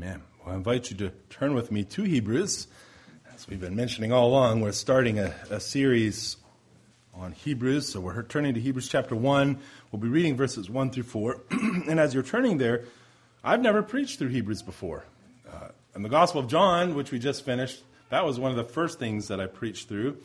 Amen. Well, I invite you to turn with me to Hebrews. As we've been mentioning all along, we're starting a series on Hebrews. So we're turning to Hebrews chapter 1. We'll be reading verses 1 through 4. And as you're turning there, I've never preached through Hebrews before. In the Gospel of John, which we just finished, that was one of the first things that I preached through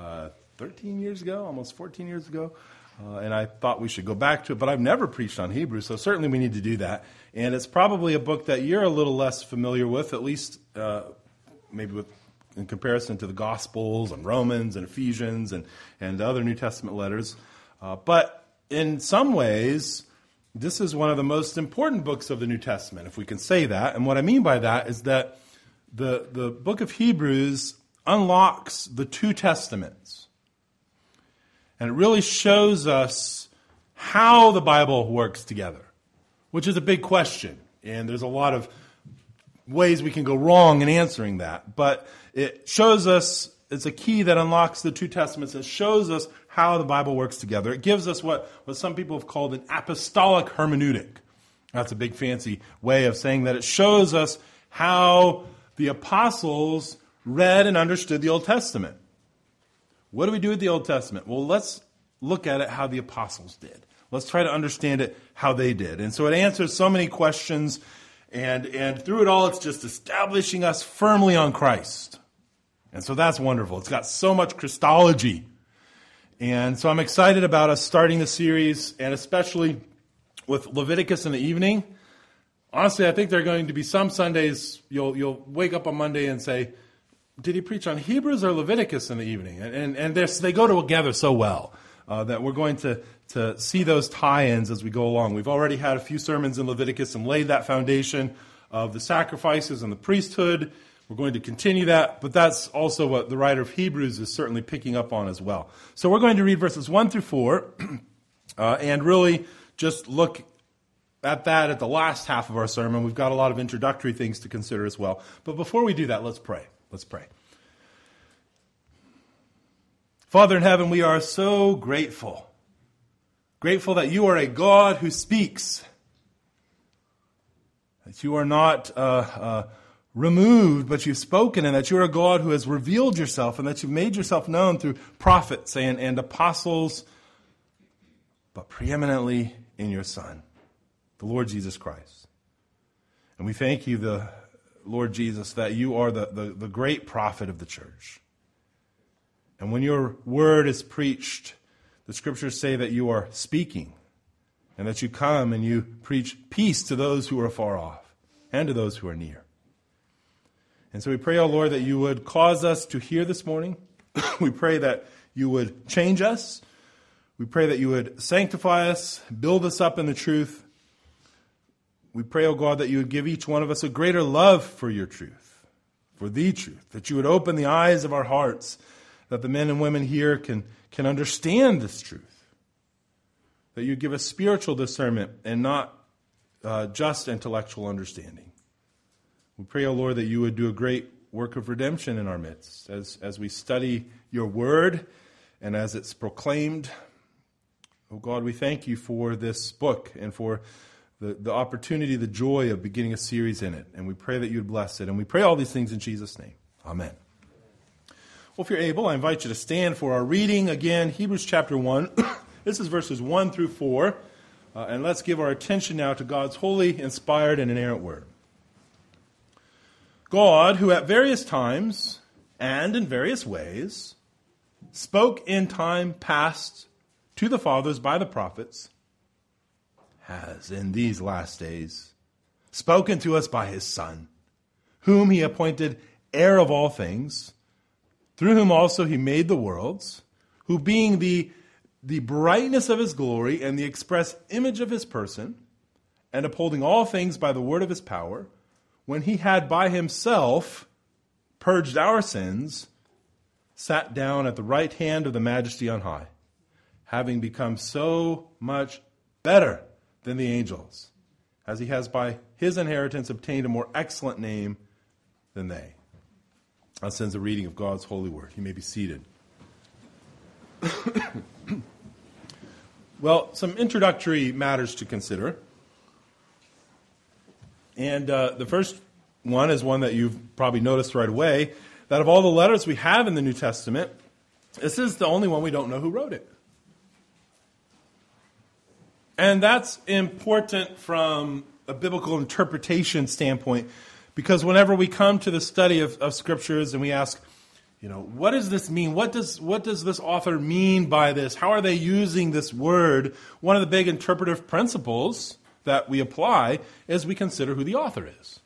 13 years ago, almost 14 years ago. And I thought we should go back to it, but I've never preached on Hebrews, so certainly we need to do that. And it's probably a book that you're a little less familiar with, at least maybe in comparison to the Gospels and Romans and Ephesians and other New Testament letters. But in some ways, this is one of the most important books of the New Testament, if we can say that. And what I mean by that is that the book of Hebrews unlocks the two testaments. And it really shows us how the Bible works together, which is a big question. And there's a lot of ways we can go wrong in answering that. But it shows us, it's a key that unlocks the two testaments. It shows us how the Bible works together. It gives us what some people have called an apostolic hermeneutic. That's a big fancy way of saying that. It shows us how the apostles read and understood the Old Testament. What do we do with the Old Testament? Well, let's look at it how the apostles did. Let's try to understand it how they did. And so it answers so many questions, and through it all, it's just establishing us firmly on Christ. And so that's wonderful. It's got so much Christology. And so I'm excited about us starting the series, and especially with Leviticus in the evening. Honestly, I think there are going to be some Sundays you'll wake up on Monday and say, did he preach on Hebrews or Leviticus in the evening? And they go together so well that we're going to see those tie-ins as we go along. We've already had a few sermons in Leviticus and laid that foundation of the sacrifices and the priesthood. We're going to continue that, but that's also what the writer of Hebrews is certainly picking up on as well. So we're going to read verses 1 through 4 and really just look at that at the last half of our sermon. We've got a lot of introductory things to consider as well. But before we do that, let's pray. Let's pray. Father in heaven, we are so grateful. Grateful that you are a God who speaks. That you are not removed, but you've spoken, and that you're a God who has revealed yourself, and that you've made yourself known through prophets and apostles, but preeminently in your Son, the Lord Jesus Christ. And we thank you, Lord Jesus, that you are the great prophet of the church. And when your word is preached, the scriptures say that you are speaking, and that you come and you preach peace to those who are far off and to those who are near. And so we pray, O Lord, that you would cause us to hear this morning. We pray that you would change us. We pray that you would sanctify us, build us up in the truth. We pray, O God, that you would give each one of us a greater love for your truth, for the truth, that you would open the eyes of our hearts, that the men and women here can understand this truth, that you give us spiritual discernment and not just intellectual understanding. We pray, O Lord, that you would do a great work of redemption in our midst as we study your word and as it's proclaimed. O God, we thank you for this book and for the opportunity, the joy of beginning a series in it. And we pray that you would bless it. And we pray all these things in Jesus' name. Amen. Well, if you're able, I invite you to stand for our reading. Again, Hebrews chapter 1. This is verses 1 through 4. And let's give our attention now to God's holy, inspired, and inerrant word. God, who at various times and in various ways spoke in time past to the fathers by the prophets, has in these last days spoken to us by his Son, whom he appointed heir of all things, through whom also he made the worlds, who being the brightness of his glory and the express image of his person, and upholding all things by the word of his power, when he had by himself purged our sins, sat down at the right hand of the majesty on high, having become so much better than the angels, as he has by his inheritance obtained a more excellent name than they. That ends the reading of God's holy word. You may be seated. Well, some introductory matters to consider. And the first one is one that you've probably noticed right away, that of all the letters we have in the New Testament, this is the only one we don't know who wrote it. And that's important from a biblical interpretation standpoint, because whenever we come to the study of scriptures and we ask, what does this mean? What does this author mean by this? How are they using this word? One of the big interpretive principles that we apply is we consider who the author is.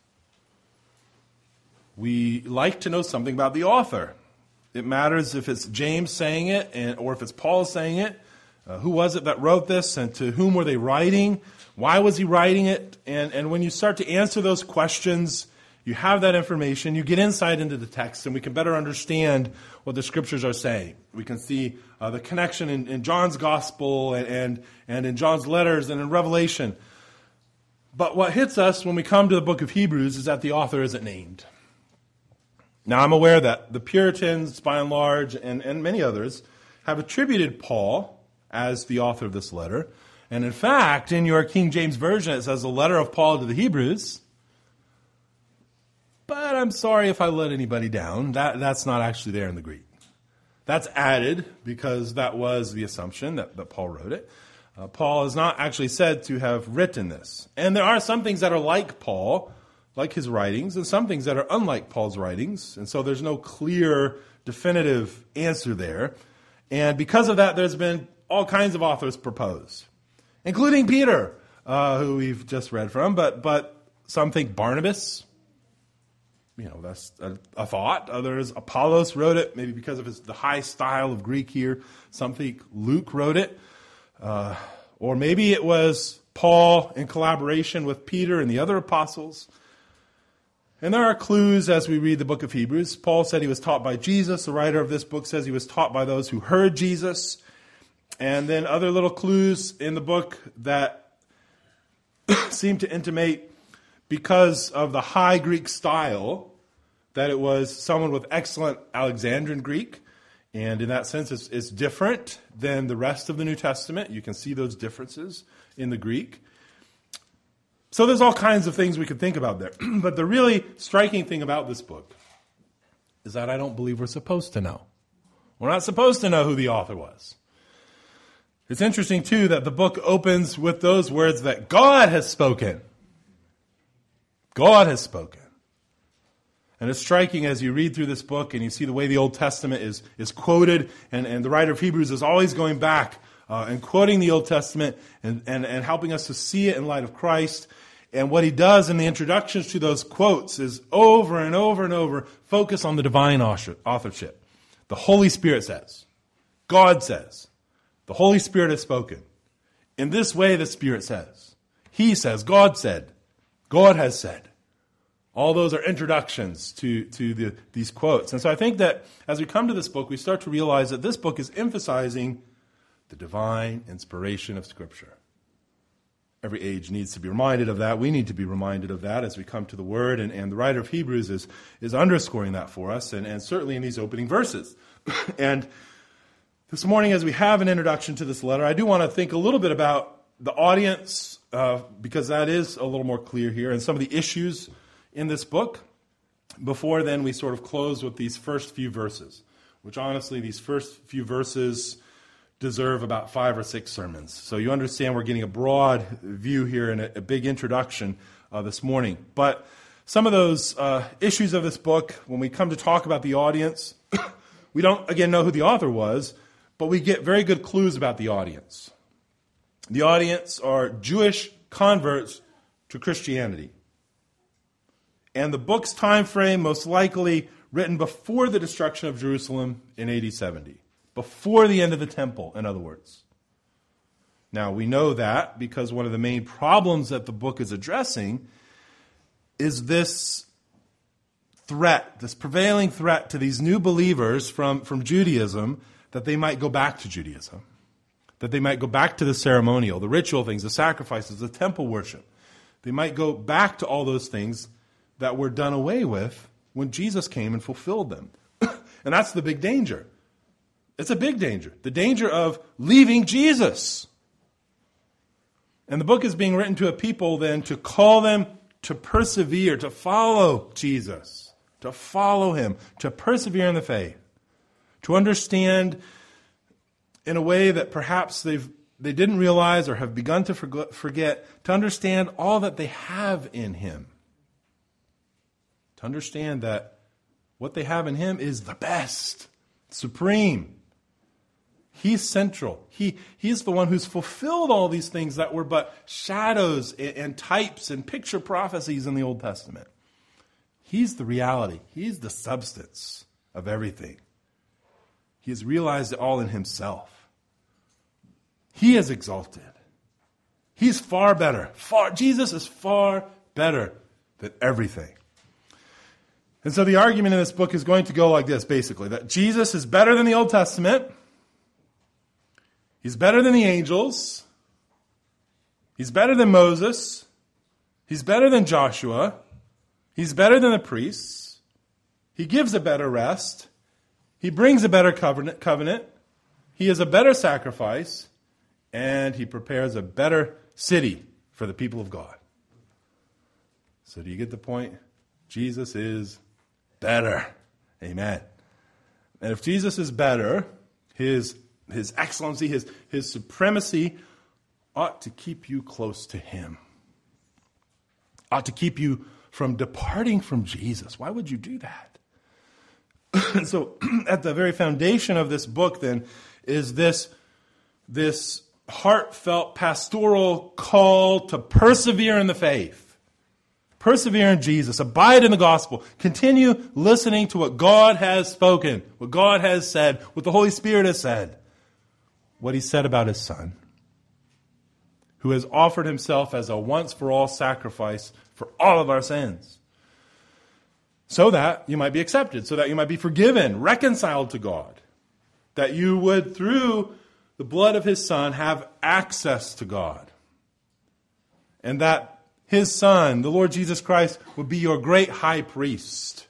We like to know something about the author. It matters if it's James saying it or if it's Paul saying it. Who was it that wrote this, and to whom were they writing? Why was he writing it? And when you start to answer those questions, you have that information, you get insight into the text, and we can better understand what the scriptures are saying. We can see the connection in John's gospel and in John's letters and in Revelation. But what hits us when we come to the book of Hebrews is that the author isn't named. Now, I'm aware that the Puritans, by and large, and many others, have attributed Paul as the author of this letter. And in fact, in your King James Version, it says the letter of Paul to the Hebrews. But I'm sorry if I let anybody down. That's not actually there in the Greek. That's added because that was the assumption that Paul wrote it. Paul is not actually said to have written this. And there are some things that are like Paul, like his writings, and some things that are unlike Paul's writings. And so there's no clear, definitive answer there. And because of that, there's been all kinds of authors proposed, including Peter, who we've just read from. But some think Barnabas. That's a thought. Others, Apollos wrote it, maybe because of the high style of Greek here. Some think Luke wrote it. Or maybe it was Paul in collaboration with Peter and the other apostles. And there are clues as we read the book of Hebrews. Paul said he was taught by Jesus. The writer of this book says he was taught by those who heard Jesus. And then other little clues in the book that seem to intimate, because of the high Greek style, that it was someone with excellent Alexandrian Greek. And in that sense, it's different than the rest of the New Testament. You can see those differences in the Greek. So there's all kinds of things we could think about there. But the really striking thing about this book is that I don't believe we're supposed to know. We're not supposed to know who the author was. It's interesting, too, that the book opens with those words that God has spoken. God has spoken. And it's striking as you read through this book and you see the way the Old Testament is quoted, and the writer of Hebrews is always going back and quoting the Old Testament and helping us to see it in light of Christ. And what he does in the introductions to those quotes is over and over and over focus on the divine authorship. The Holy Spirit says, God says, the Holy Spirit has spoken. In this way the Spirit says. He says, God said, God has said. All those are introductions to these quotes. And so I think that as we come to this book, we start to realize that this book is emphasizing the divine inspiration of Scripture. Every age needs to be reminded of that. We need to be reminded of that as we come to the Word. And the writer of Hebrews is underscoring that for us, and certainly in these opening verses. And this morning, as we have an introduction to this letter, I do want to think a little bit about the audience, because that is a little more clear here, and some of the issues in this book. Before then, we sort of close with these first few verses, which honestly, these first few verses deserve about 5 or 6 sermons. So you understand we're getting a broad view here and a big introduction this morning. But some of those issues of this book, when we come to talk about the audience, we don't, again, know who the author was, but we get very good clues about the audience. The audience are Jewish converts to Christianity. And the book's time frame, most likely written before the destruction of Jerusalem in AD 70. Before the end of the temple, in other words. Now, we know that because one of the main problems that the book is addressing is this threat, this prevailing threat to these new believers from Judaism, that they might go back to Judaism. That they might go back to the ceremonial, the ritual things, the sacrifices, the temple worship. They might go back to all those things that were done away with when Jesus came and fulfilled them. And that's the big danger. It's a big danger. The danger of leaving Jesus. And the book is being written to a people then to call them to persevere, to follow Jesus, to follow him, to persevere in the faith, to understand in a way that perhaps they didn't realize or have begun to forget, to understand all that they have in him. To understand that what they have in him is the best, supreme. He's central. He's the one who's fulfilled all these things that were but shadows and types and picture prophecies in the Old Testament. He's the reality. He's the substance of everything. He has realized it all in himself. He is exalted. He's far better. Jesus is far better than everything. And so the argument in this book is going to go like this, basically, that Jesus is better than the Old Testament. He's better than the angels. He's better than Moses. He's better than Joshua. He's better than the priests. He gives a better rest. He brings a better covenant. He is a better sacrifice. And he prepares a better city for the people of God. So do you get the point? Jesus is better. Amen. And if Jesus is better, his excellency, his supremacy ought to keep you close to him. Ought to keep you from departing from Jesus. Why would you do that? And so at the very foundation of this book then is this heartfelt pastoral call to persevere in the faith. Persevere in Jesus. Abide in the gospel. Continue listening to what God has spoken, what God has said, what the Holy Spirit has said. What he said about his Son, who has offered himself as a once-for-all sacrifice for all of our sins, so that you might be accepted, so that you might be forgiven, reconciled to God, that you would, through the blood of his Son, have access to God, and that his Son, the Lord Jesus Christ, would be your great high priest.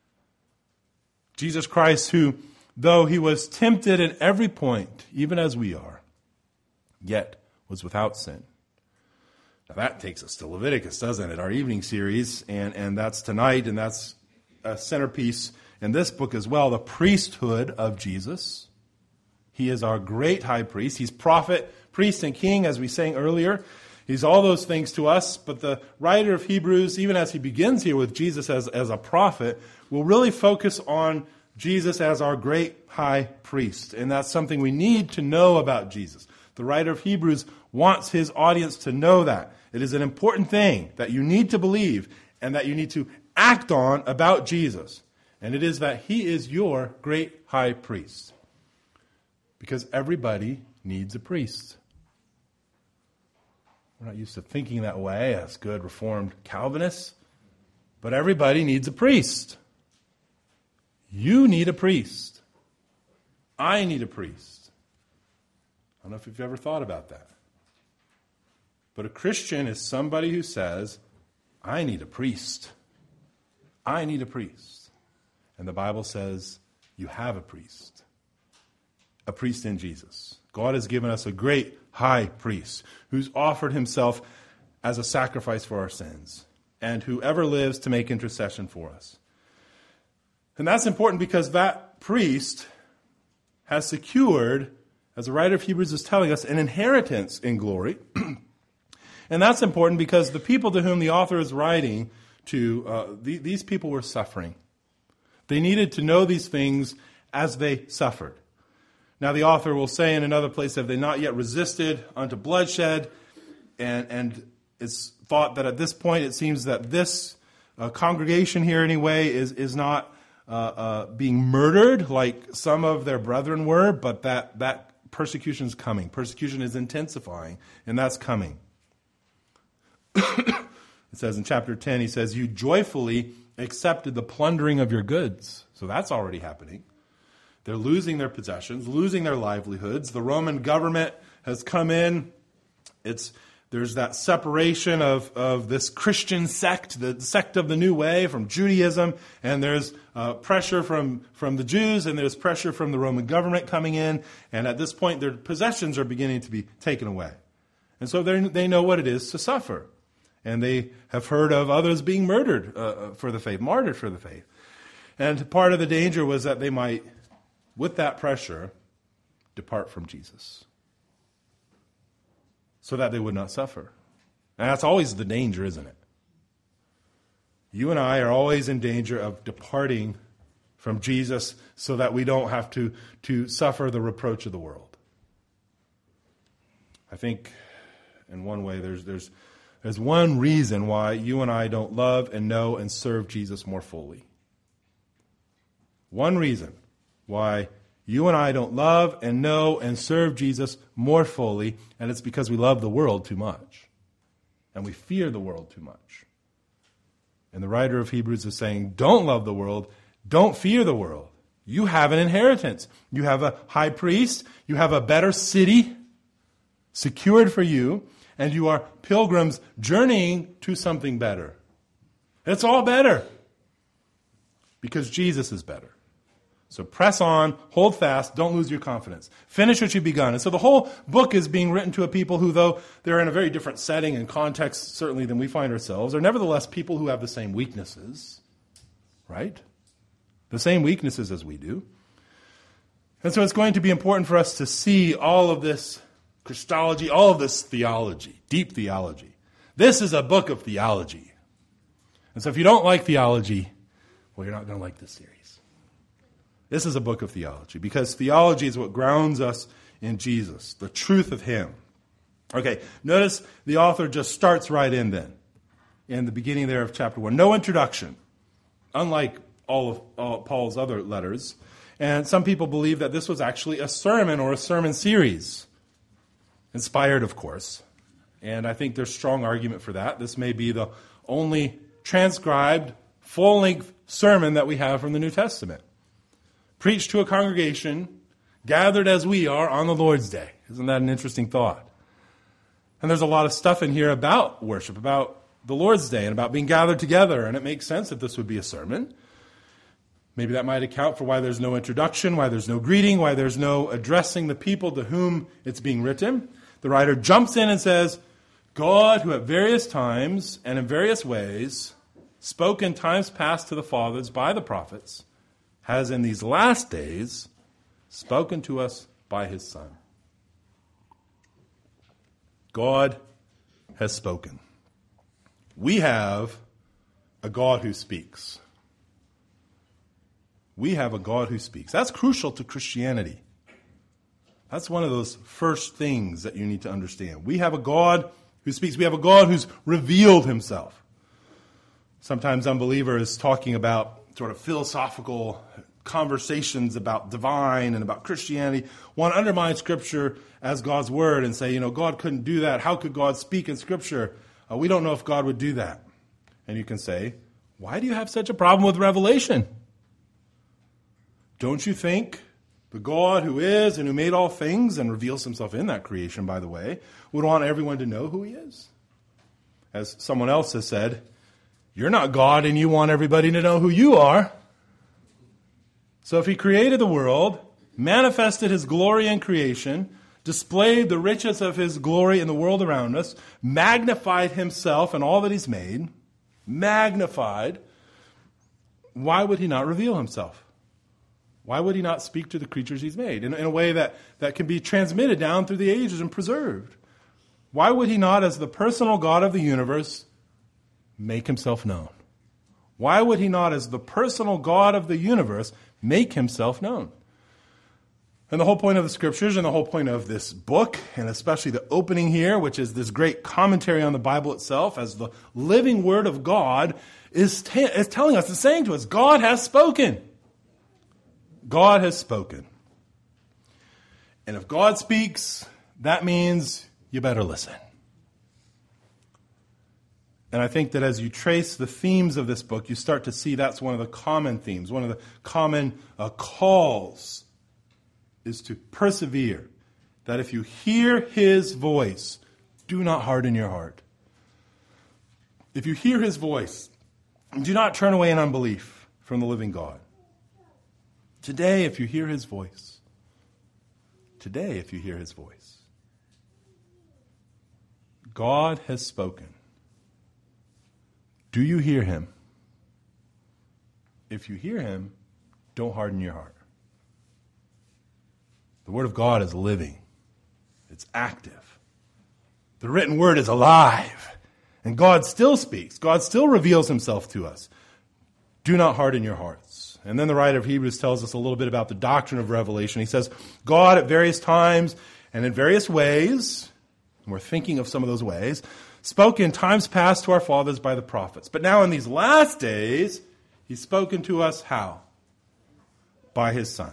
Jesus Christ, who, though he was tempted in every point, even as we are, yet was without sin. Now that takes us to Leviticus, doesn't it? Our evening series, and that's tonight, and that's a centerpiece in this book as well, the priesthood of Jesus. He is our great high priest. He's prophet, priest, and king, as we sang earlier. He's all those things to us, but the writer of Hebrews, even as he begins here with Jesus as a prophet, will really focus on Jesus as our great high priest. And that's something we need to know about Jesus. The writer of Hebrews wants his audience to know that. It is an important thing that you need to believe and that you need to act on about Jesus. And it is that he is your great high priest. Because everybody needs a priest. We're not used to thinking that way as good Reformed Calvinists. But everybody needs a priest. You need a priest. I need a priest. I don't know if you've ever thought about that. But a Christian is somebody who says, I need a priest. I need a priest. And the Bible says, you have a priest. A priest in Jesus. God has given us a great high priest who's offered himself as a sacrifice for our sins and who ever lives to make intercession for us. And that's important because that priest has secured, as the writer of Hebrews is telling us, an inheritance in glory. And that's important because the people to whom the author is writing to, these people were suffering. They needed to know these things as they suffered. Now the author will say in another place, have they not yet resisted unto bloodshed? And it's thought that at this point it seems that this congregation here anyway is not being murdered like some of their brethren were, but that persecution is coming. Persecution is intensifying, and that's coming. It says in chapter 10, he says, you joyfully accepted the plundering of your goods. So that's already happening. They're losing their possessions, losing their livelihoods. The Roman government has come in. There's that separation of this Christian sect, the sect of the New Way, from Judaism, and there's pressure from the Jews, and there's pressure from the Roman government coming in, and at this point their possessions are beginning to be taken away. And so they know what it is to suffer. And they have heard of others being murdered for the faith, martyred for the faith. And part of the danger was that they might, with that pressure, depart from Jesus, so that they would not suffer. And that's always the danger, isn't it? You and I are always in danger of departing from Jesus so that we don't have to suffer the reproach of the world. I think in one way there's one reason why you and I don't love and know and serve Jesus more fully. One reason why you and I don't love and know and serve Jesus more fully, and it's because we love the world too much. And we fear the world too much. And the writer of Hebrews is saying, don't love the world, don't fear the world. You have an inheritance. You have a high priest, you have a better city secured for you, and you are pilgrims journeying to something better. It's all better because Jesus is better. So press on, hold fast, don't lose your confidence. Finish what you've begun. And so the whole book is being written to a people who, though they're in a very different setting and context, certainly, than we find ourselves, are nevertheless people who have the same weaknesses, right? The same weaknesses as we do. And so it's going to be important for us to see all of this Christology, all of this theology, deep theology. This is a book of theology. And so if you don't like theology, well, you're not going to like this series. This is a book of theology because theology is what grounds us in Jesus, the truth of Him. Okay, notice the author just starts right in then, in the beginning there of chapter 1. No introduction, unlike all of Paul's other letters. And some people believe that this was actually a sermon or a sermon series, inspired, of course. And I think there's strong argument for that. This may be the only transcribed, full-length sermon that we have from the New Testament. Preached to a congregation gathered as we are on the Lord's Day. Isn't that an interesting thought? And there's a lot of stuff in here about worship, about the Lord's Day, and about being gathered together. And it makes sense that this would be a sermon. Maybe that might account for why there's no introduction, why there's no greeting, why there's no addressing the people to whom it's being written. The writer jumps in and says, God, who at various times and in various ways spoke in times past to the fathers by the prophets, has in these last days spoken to us by His Son. God has spoken. We have a God who speaks. We have a God who speaks. That's crucial to Christianity. That's one of those first things that you need to understand. We have a God who speaks. We have a God who's revealed Himself. Sometimes unbelievers talking about sort of philosophical conversations about divine and about Christianity want to undermine Scripture as God's Word and say, God couldn't do that. How could God speak in Scripture? We don't know if God would do that. And you can say, why do you have such a problem with Revelation? Don't you think the God who is and who made all things and reveals Himself in that creation, by the way, would want everyone to know who He is? As someone else has said, you're not God and you want everybody to know who you are. So if He created the world, manifested His glory in creation, displayed the riches of His glory in the world around us, magnified Himself and all that He's made, magnified, why would He not reveal Himself? Why would He not speak to the creatures He's made in a way that can be transmitted down through the ages and preserved? Why would He not, as the personal God of the universe, make Himself known? Why would He not, as the personal God of the universe, make Himself known? And the whole point of the Scriptures and the whole point of this book, and especially the opening here, which is this great commentary on the Bible itself as the living Word of God, is telling us, is saying to us, God has spoken. God has spoken. And if God speaks, that means you better listen. And I think that as you trace the themes of this book, you start to see that's one of the common themes, one of the common calls is to persevere. That if you hear His voice, do not harden your heart. If you hear His voice, do not turn away in unbelief from the living God. Today, if you hear His voice, God has spoken. Do you hear him? If you hear him, don't harden your heart. The word of God is living. It's active. The written word is alive. And God still speaks. God still reveals himself to us. Do not harden your hearts. And then the writer of Hebrews tells us a little bit about the doctrine of revelation. He says, God at various times and in various ways, and we're thinking of some of those ways, spoke in times past to our fathers by the prophets. But now in these last days, he's spoken to us how? By his Son.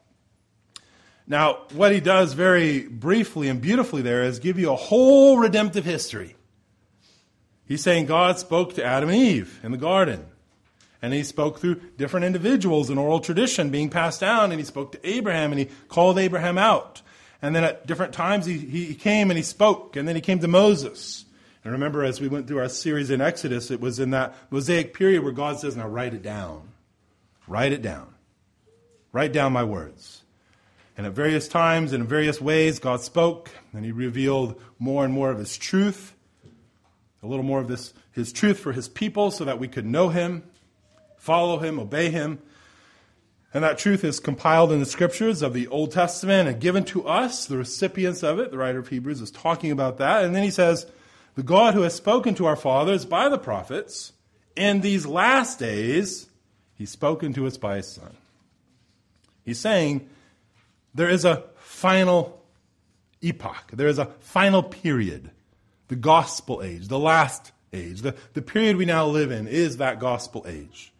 Now, what he does very briefly and beautifully there is give you a whole redemptive history. He's saying God spoke to Adam and Eve in the garden. And he spoke through different individuals in oral tradition being passed down. And he spoke to Abraham and he called Abraham out. And then at different times he came and he spoke. And then he came to Moses. And remember, as we went through our series in Exodus, it was in that Mosaic period where God says, now write it down. Write it down. Write down my words. And at various times and in various ways, God spoke, and he revealed more and more of his truth, a little more of his truth for his people so that we could know him, follow him, obey him. And that truth is compiled in the scriptures of the Old Testament and given to us, the recipients of it. The writer of Hebrews is talking about that. And then he says, the God who has spoken to our fathers by the prophets, in these last days, he's spoken to us by his Son. He's saying, there is a final epoch. There is a final period. The gospel age, the last age. The period we now live in is that gospel age.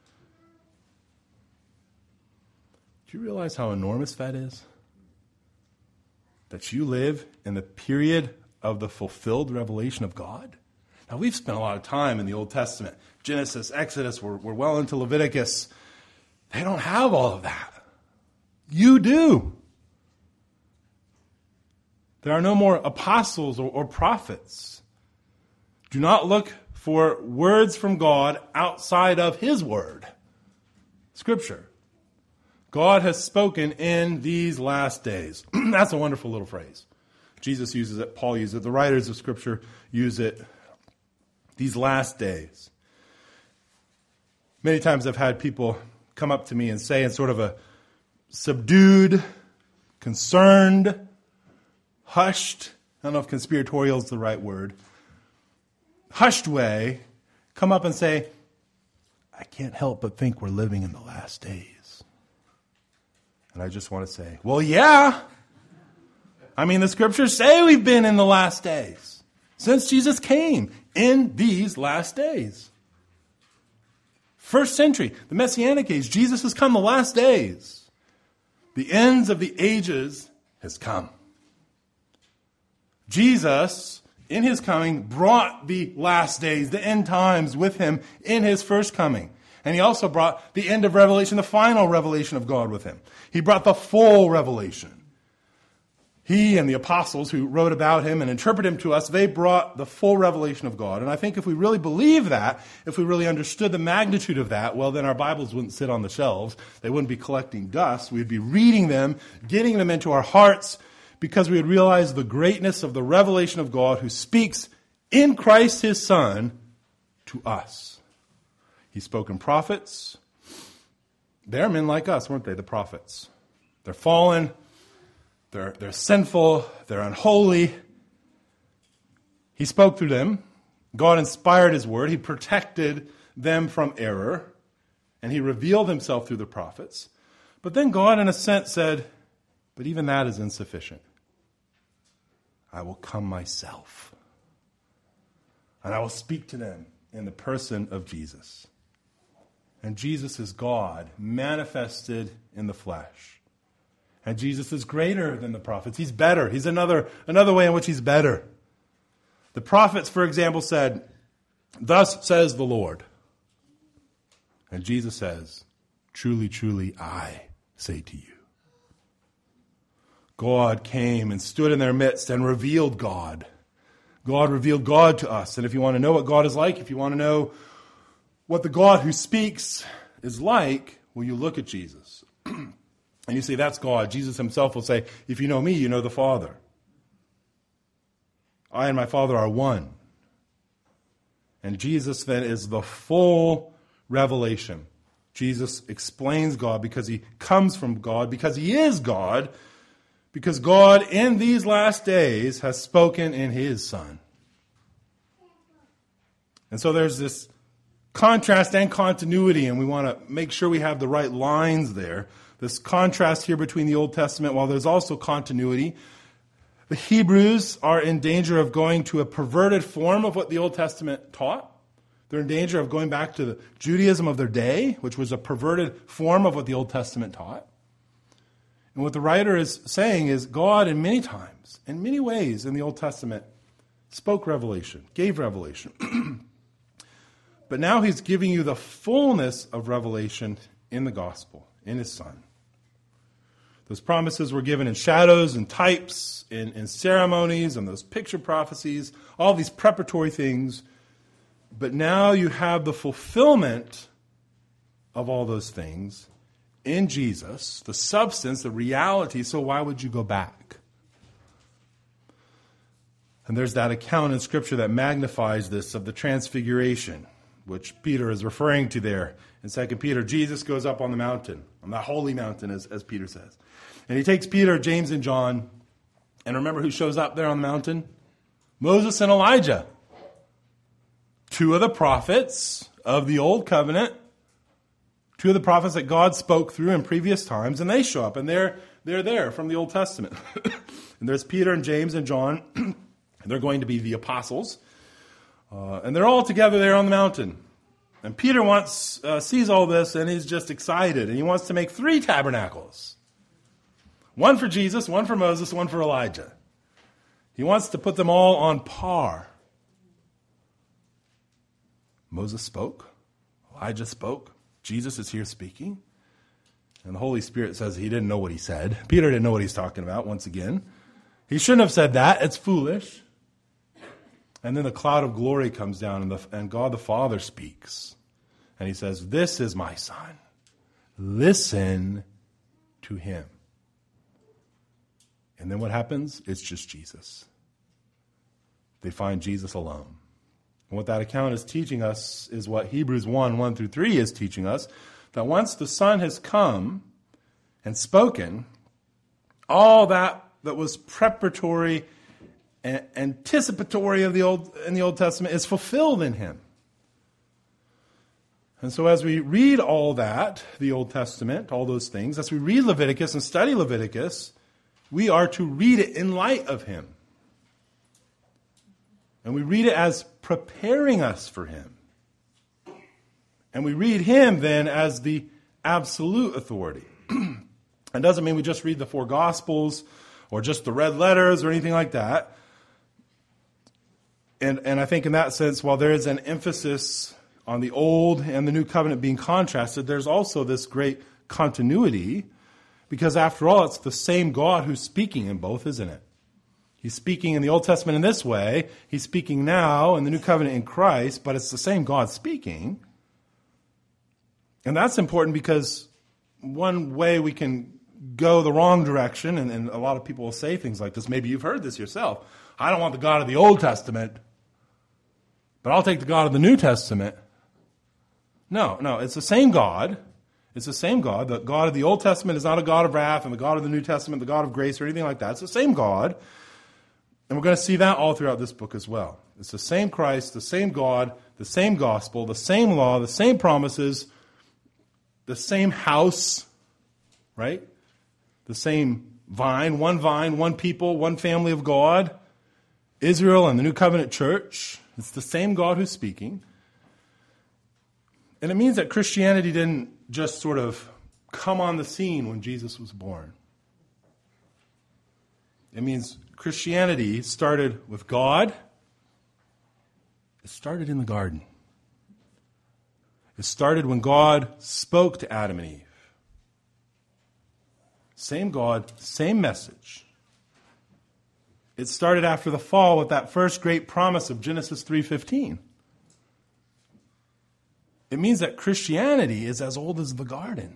Do you realize how enormous that is? That you live in the period of the fulfilled revelation of God? Now, we've spent a lot of time in the Old Testament. Genesis, Exodus, we're well into Leviticus. They don't have all of that. You do. There are no more apostles or prophets. Do not look for words from God outside of his word, Scripture. God has spoken in these last days. That's a wonderful little phrase. Jesus uses it, Paul uses it, the writers of Scripture use it. These last days. Many times I've had people come up to me and say in sort of a subdued, concerned, hushed, I don't know if conspiratorial is the right word, hushed way, come up and say, I can't help but think we're living in the last days. And I just want to say, well, yeah. I mean, the scriptures say we've been in the last days. Since Jesus came, in these last days. First century, the Messianic age, Jesus has come the last days. The ends of the ages has come. Jesus, in his coming, brought the last days, the end times with him in his first coming. And he also brought the end of Revelation, the final revelation of God with him. He brought the full revelation. He and the apostles who wrote about him and interpreted him to us, they brought the full revelation of God. And I think if we really believe that, if we really understood the magnitude of that, well, then our Bibles wouldn't sit on the shelves. They wouldn't be collecting dust. We'd be reading them, getting them into our hearts, because we would realize the greatness of the revelation of God who speaks in Christ his Son to us. He's spoken prophets. They're men like us, weren't they, the prophets? They're fallen. They're sinful, they're unholy. He spoke through them. God inspired his word. He protected them from error. And he revealed himself through the prophets. But then God, in a sense, said, but even that is insufficient. I will come myself. And I will speak to them in the person of Jesus. And Jesus is God, manifested in the flesh. And Jesus is greater than the prophets. He's better. He's another way in which he's better. The prophets, for example, said, thus says the Lord. And Jesus says, truly, truly, I say to you. God came and stood in their midst and revealed God. God revealed God to us. And if you want to know what God is like, if you want to know what the God who speaks is like, well, you look at Jesus. And you say, that's God. Jesus himself will say, if you know me, you know the Father. I and my Father are one. And Jesus then is the full revelation. Jesus explains God because he comes from God, because he is God, because God in these last days has spoken in his Son. And so there's this contrast and continuity, and we want to make sure we have the right lines there. This contrast here between the Old Testament, while there's also continuity. The Hebrews are in danger of going to a perverted form of what the Old Testament taught. They're in danger of going back to the Judaism of their day, which was a perverted form of what the Old Testament taught. And what the writer is saying is God in many times, in many ways in the Old Testament, spoke revelation, gave revelation. But now he's giving you the fullness of revelation in the gospel, in his Son. Those promises were given in shadows and types, in ceremonies, and those picture prophecies, all these preparatory things. But now you have the fulfillment of all those things in Jesus, the substance, the reality, so why would you go back? And there's that account in Scripture that magnifies this of the transfiguration, which Peter is referring to there. In 2 Peter, Jesus goes up on the mountain, on that holy mountain, as Peter says. And he takes Peter, James, and John, and remember who shows up there on the mountain? Moses and Elijah. Two of the prophets of the Old Covenant, two of the prophets that God spoke through in previous times, and they show up, and they're there from the Old Testament. And there's Peter and James and John, and they're going to be the apostles. And they're all together there on the mountain. And Peter sees all this, and he's just excited, and he wants to make 3 tabernacles. One for Jesus, one for Moses, one for Elijah. He wants to put them all on par. Moses spoke. Elijah spoke. Jesus is here speaking. And the Holy Spirit says he didn't know what he said. Peter didn't know what he's talking about, once again. He shouldn't have said that. It's foolish. And then the cloud of glory comes down, and God the Father speaks. And he says, "This is my Son. Listen to him." And then what happens? It's just Jesus. They find Jesus alone. And what that account is teaching us is what Hebrews 1 through 3 is teaching us, that once the Son has come and spoken, all that was preparatory and anticipatory in the Old Testament is fulfilled in him. And so as we read all that, the Old Testament, all those things, as we read Leviticus and study Leviticus, we are to read it in light of him. And we read it as preparing us for him. And we read him then as the absolute authority. It doesn't mean we just read the 4 Gospels or just the red letters or anything like that. And I think in that sense, while there is an emphasis on the Old and the New Covenant being contrasted, there's also this great continuity, because after all, it's the same God who's speaking in both, isn't it? He's speaking in the Old Testament in this way. He's speaking now in the New Covenant in Christ, but it's the same God speaking. And that's important because one way we can go the wrong direction, and a lot of people will say things like this, maybe you've heard this yourself. I don't want the God of the Old Testament, but I'll take the God of the New Testament. No, it's the same God. It's the same God. The God of the Old Testament is not a God of wrath, and the God of the New Testament, the God of grace, or anything like that. It's the same God. And we're going to see that all throughout this book as well. It's the same Christ, the same God, the same gospel, the same law, the same promises, the same house, right? The same vine, one people, one family of God, Israel and the New Covenant Church. It's the same God who's speaking. And it means that Christianity didn't just sort of come on the scene when Jesus was born. It means Christianity started with God. It started in the garden. It started when God spoke to Adam and Eve. Same God, same message. It started after the fall with that first great promise of Genesis 3:15. It means that Christianity is as old as the garden.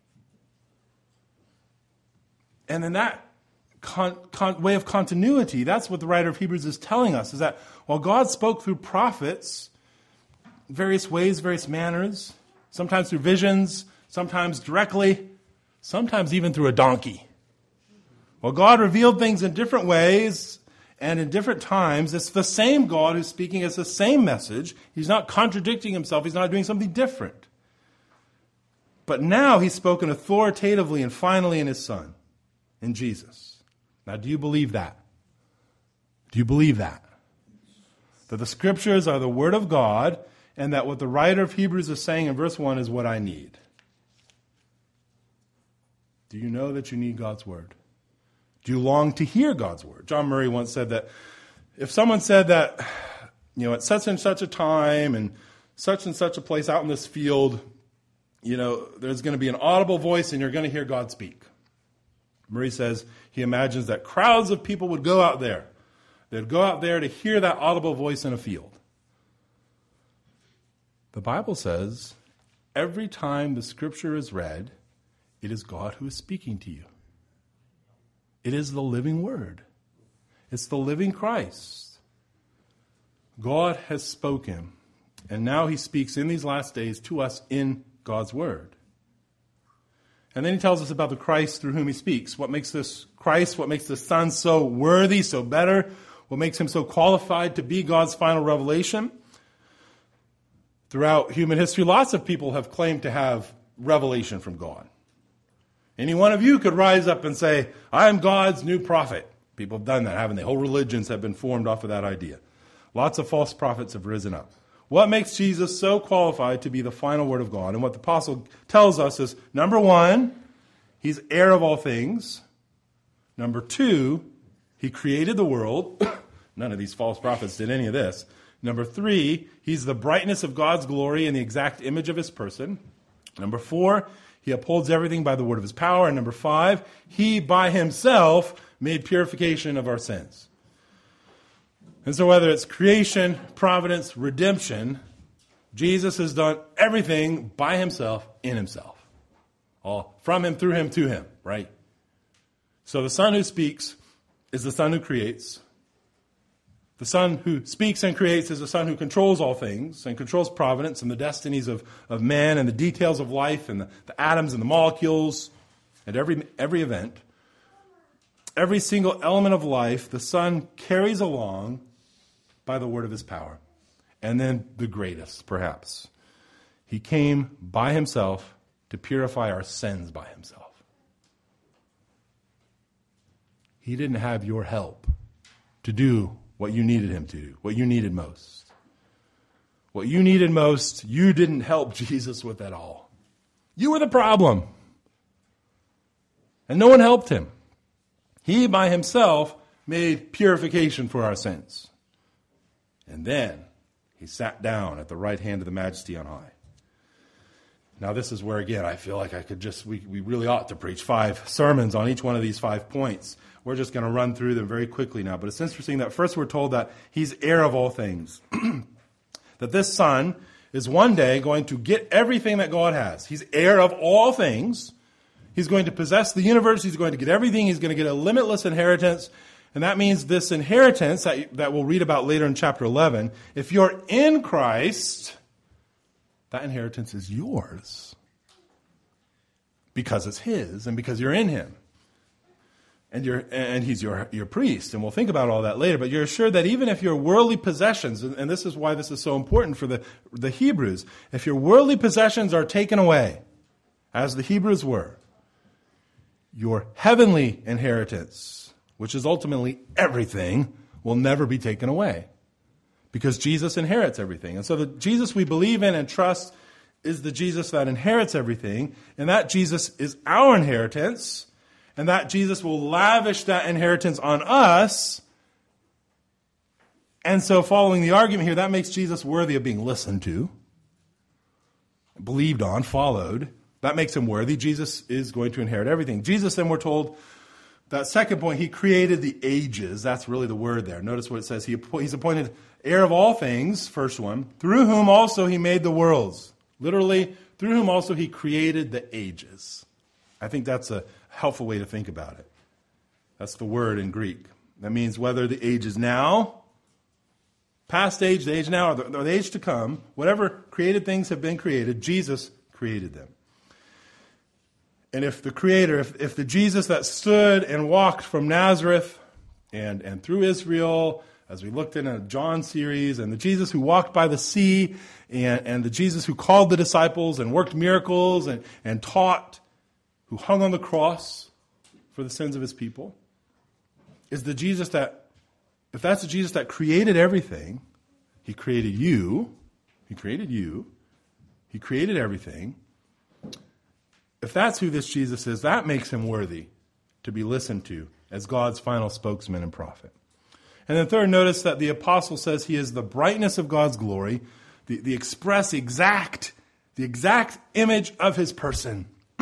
And in that way of continuity, that's what the writer of Hebrews is telling us, is that while God spoke through prophets various ways, various manners, sometimes through visions, sometimes directly, sometimes even through a donkey. Well, God revealed things in different ways and in different times. It's the same God who's speaking. It's the same message. He's not contradicting himself. He's not doing something different. But now he's spoken authoritatively and finally in his Son, in Jesus. Now, do you believe that? Do you believe that? That the Scriptures are the Word of God, and that what the writer of Hebrews is saying in verse 1 is what I need. Do you know that you need God's Word? Do you long to hear God's Word? John Murray once said that if someone said that, at such and such a time and such a place out in this field, there's going to be an audible voice and you're going to hear God speak. Murray says he imagines that crowds of people would go out there. They'd go out there to hear that audible voice in a field. The Bible says every time the Scripture is read, it is God who is speaking to you. It is the living Word. It's the living Christ. God has spoken, and now he speaks in these last days to us in God's Word. And then he tells us about the Christ through whom he speaks. What makes this Christ, what makes the Son so worthy, so better? What makes him so qualified to be God's final revelation? Throughout human history, lots of people have claimed to have revelation from God. Any one of you could rise up and say, I am God's new prophet. People have done that, haven't they? Whole religions have been formed off of that idea. Lots of false prophets have risen up. What makes Jesus so qualified to be the final word of God? And what the apostle tells us is, number one, he's heir of all things. Number two, he created the world. None of these false prophets did any of this. Number three, he's the brightness of God's glory and the exact image of his person. Number four, he upholds everything by the word of his power. And number five, he by himself made purification of our sins. And so whether it's creation, providence, redemption, Jesus has done everything by himself, in himself. All from him, through him, to him, right? So the Son who speaks is the Son who creates. The Son who speaks and creates is the Son who controls all things and controls providence and the destinies of man and the details of life and the atoms and the molecules and every event. Every single element of life, the Son carries along by the word of his power. And then the greatest, perhaps. He came by himself to purify our sins by himself. He didn't have your help to do what you needed him to do, what you needed most. What you needed most, you didn't help Jesus with at all. You were the problem. And no one helped him. He by himself made purification for our sins. And then he sat down at the right hand of the Majesty on high. Now this is where, again, I feel like we really ought to preach 5 sermons on each one of these 5 points. We're just going to run through them very quickly now. But it's interesting that first we're told that he's heir of all things. That this Son is one day going to get everything that God has. He's heir of all things. He's going to possess the universe. He's going to get everything. He's going to get a limitless inheritance. And that means this inheritance that we'll read about later in chapter 11, if you're in Christ, that inheritance is yours. Because it's his and because you're in him. And he's your priest. And we'll think about all that later. But you're assured that even if your worldly possessions, and this is why this is so important for the Hebrews, if your worldly possessions are taken away, as the Hebrews were, your heavenly inheritance, which is ultimately everything, will never be taken away. Because Jesus inherits everything. And so the Jesus we believe in and trust is the Jesus that inherits everything. And that Jesus is our inheritance. And that Jesus will lavish that inheritance on us. And so following the argument here, that makes Jesus worthy of being listened to, believed on, followed. That makes him worthy. Jesus is going to inherit everything. Jesus, then we're told, that second point, he created the ages. That's really the word there. Notice what it says. He's appointed heir of all things, first one, through whom also he made the worlds. Literally, through whom also he created the ages. I think that's a helpful way to think about it. That's the word in Greek. That means whether the age is now past age, the age now, or the age to come, whatever created things have been created, Jesus created them. And if the Creator, if the Jesus that stood and walked from Nazareth and through Israel, as we looked in a John series, and the Jesus who walked by the sea, and the Jesus who called the disciples and worked miracles and taught, who hung on the cross for the sins of his people, is the Jesus that, if that's the Jesus that created everything, he created you, he created everything. If that's who this Jesus is, that makes him worthy to be listened to as God's final spokesman and prophet. And then third, notice that the apostle says he is the brightness of God's glory, the express, the exact image of his person.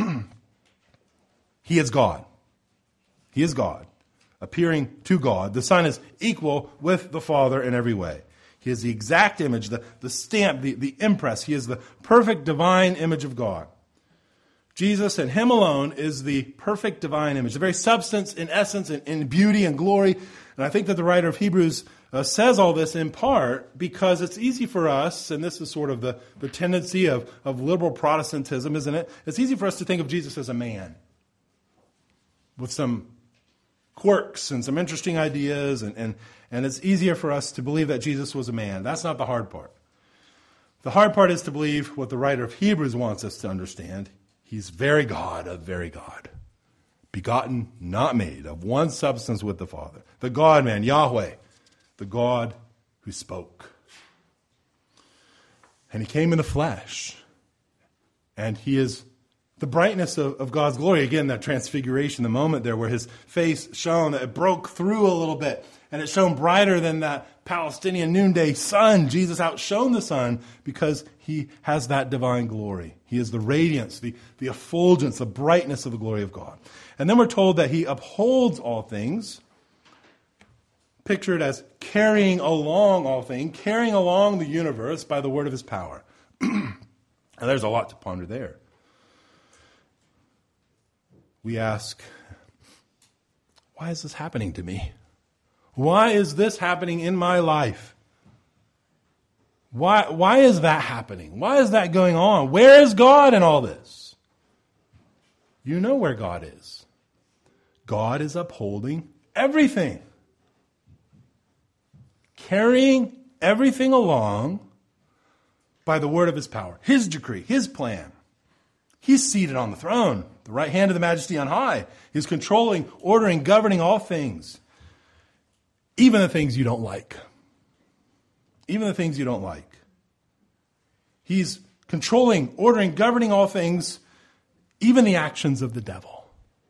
He is God. He is God, appearing to God. The Son is equal with the Father in every way. He is the exact image, the stamp, the impress. He is the perfect divine image of God. Jesus and him alone is the perfect divine image, the very substance in essence and in beauty and glory. And I think that the writer of Hebrews says all this in part because it's easy for us, and this is sort of the tendency of liberal Protestantism, isn't it? It's easy for us to think of Jesus as a man with some quirks and some interesting ideas, and it's easier for us to believe that Jesus was a man. That's not the hard part. The hard part is to believe what the writer of Hebrews wants us to understand. He's very God of very God, begotten, not made, of one substance with the Father. The God-man, Yahweh, the God who spoke. And he came in the flesh, and he is the brightness of God's glory. Again, that transfiguration, the moment there where his face shone, it broke through a little bit, and it shone brighter than that Palestinian noonday sun. Jesus outshone the sun because he has that divine glory. He is the radiance, the effulgence, the brightness of the glory of God. And then we're told that he upholds all things, pictured as carrying along all things, carrying along the universe by the word of his power. And there's a lot to ponder there. We ask, why is this happening to me? Why is this happening in my life? Why is that happening? Why is that going on? Where is God in all this? You know where God is. God is upholding everything. Carrying everything along by the word of his power, his decree, his plan. He's seated on the throne, the right hand of the majesty on high. He's controlling, ordering, governing all things. Even the things you don't like. Even the things you don't like. He's controlling, ordering, governing all things, even the actions of the devil.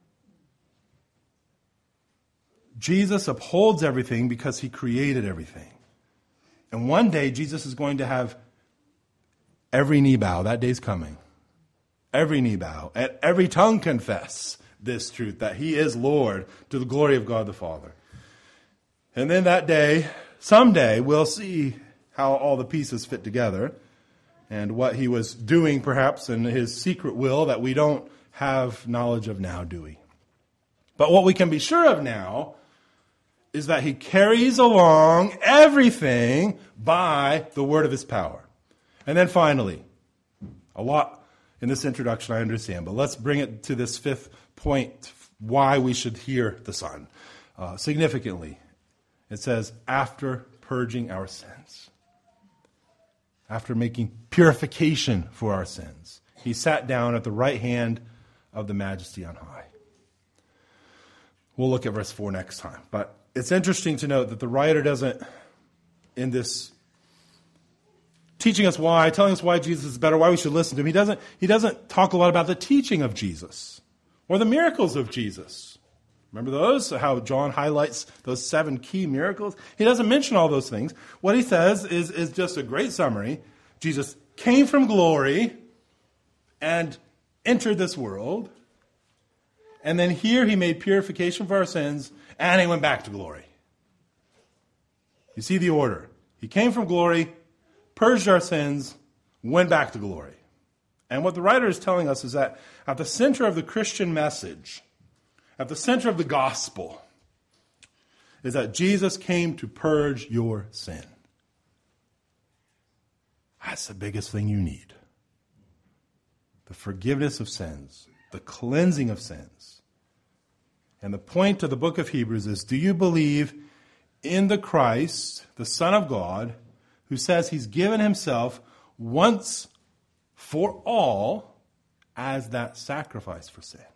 Jesus upholds everything because he created everything. And one day, Jesus is going to have every knee bow. That day's coming. Every knee bow, and every tongue confess this truth, that he is Lord, to the glory of God the Father. And then that day, someday, we'll see how all the pieces fit together and what he was doing perhaps in his secret will that we don't have knowledge of now, do we? But what we can be sure of now is that he carries along everything by the word of his power. And then finally, a lot in this introduction I understand, but let's bring it to this fifth point, why we should hear the Son. Significantly, it says, after purging our sins, after making purification for our sins, he sat down at the right hand of the majesty on high. We'll look at verse 4 next time, but it's interesting to note that the writer doesn't, in this teaching us why, telling us why Jesus is better, why we should listen to him, he doesn't talk a lot about the teaching of Jesus or the miracles of Jesus. Remember those? How John highlights those 7 key miracles? He doesn't mention all those things. What he says is just a great summary. Jesus came from glory and entered this world. And then here he made purification for our sins, and he went back to glory. You see the order. He came from glory, purged our sins, went back to glory. And what the writer is telling us is that at the center of the Christian message, at the center of the gospel, is that Jesus came to purge your sin. That's the biggest thing you need. The forgiveness of sins, the cleansing of sins. And the point of the book of Hebrews is, do you believe in the Christ, the Son of God, who says he's given himself once for all as that sacrifice for sin?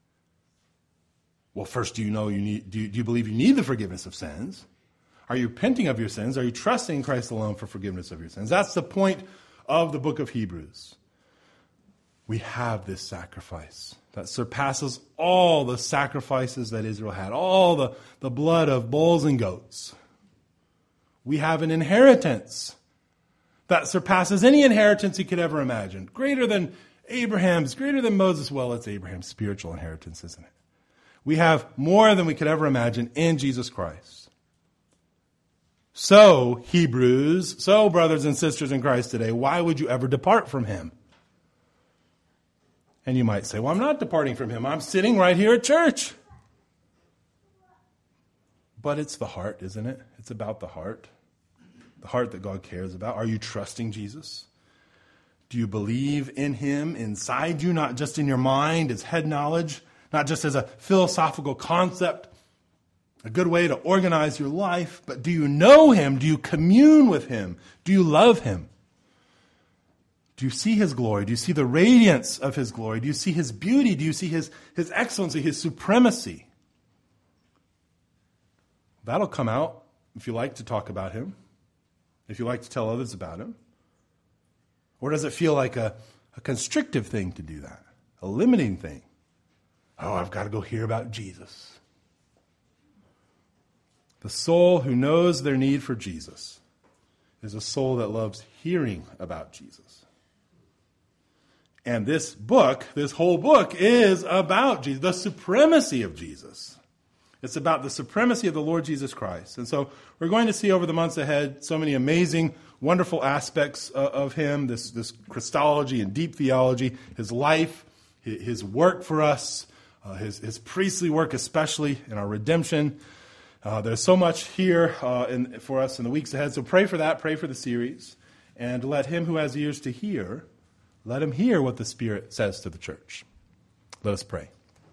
Well, first, do you believe you need the forgiveness of sins? Are you repenting of your sins? Are you trusting Christ alone for forgiveness of your sins? That's the point of the book of Hebrews. We have this sacrifice that surpasses all the sacrifices that Israel had, all the blood of bulls and goats. We have an inheritance that surpasses any inheritance you could ever imagine. Greater than Abraham's, greater than Moses. Well, it's Abraham's spiritual inheritance, isn't it? We have more than we could ever imagine in Jesus Christ. So, Hebrews, so brothers and sisters in Christ today, why would you ever depart from him? And you might say, well, I'm not departing from him. I'm sitting right here at church. But it's the heart, isn't it? It's about the heart that God cares about. Are you trusting Jesus? Do you believe in him inside you, not just in your mind as head knowledge, not just as a philosophical concept, a good way to organize your life, but do you know him? Do you commune with him? Do you love him? Do you see his glory? Do you see the radiance of his glory? Do you see his beauty? Do you see his excellency, his supremacy? That'll come out if you like to talk about him, if you like to tell others about him. Or does it feel like a constrictive thing to do that, a limiting thing? Oh, I've got to go hear about Jesus. The soul who knows their need for Jesus is a soul that loves hearing about Jesus. And this book, this whole book, is about Jesus, the supremacy of Jesus. It's about the supremacy of the Lord Jesus Christ. And so we're going to see over the months ahead so many amazing, wonderful aspects of him, this Christology and deep theology, his life, his work for us, his priestly work especially in our redemption. There's so much here for us in the weeks ahead. So pray for that, pray for the series, and let him who has ears to hear, let him hear what the Spirit says to the church. Let us pray.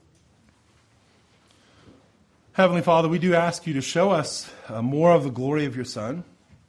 Heavenly Father, we do ask you to show us more of the glory of your Son,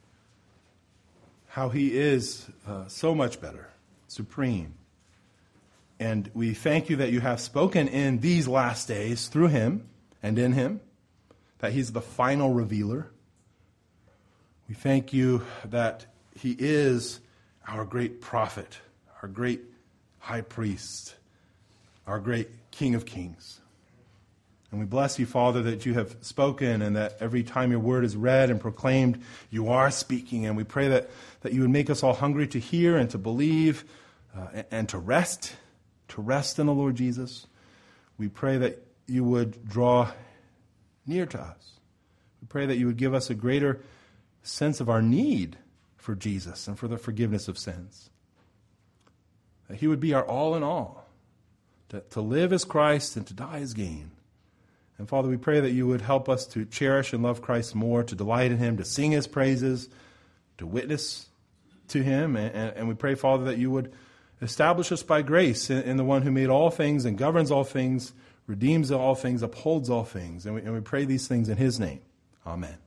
how he is so much better, supreme. And we thank you that you have spoken in these last days through him and in him, that he's the final revealer. We thank you that he is our great prophet, our great high priest, our great King of kings. And we bless you, Father, that you have spoken and that every time your word is read and proclaimed, you are speaking. And we pray that you would make us all hungry to hear and to believe and to rest in the Lord Jesus. We pray that you would draw near to us. We pray that you would give us a greater sense of our need for Jesus and for the forgiveness of sins. That he would be our all in all. To live as Christ and to die as gain. And Father, we pray that you would help us to cherish and love Christ more, to delight in him, to sing his praises, to witness to him. And we pray, Father, that you would establish us by grace in the one who made all things and governs all things, redeems all things, upholds all things. And we pray these things in his name. Amen.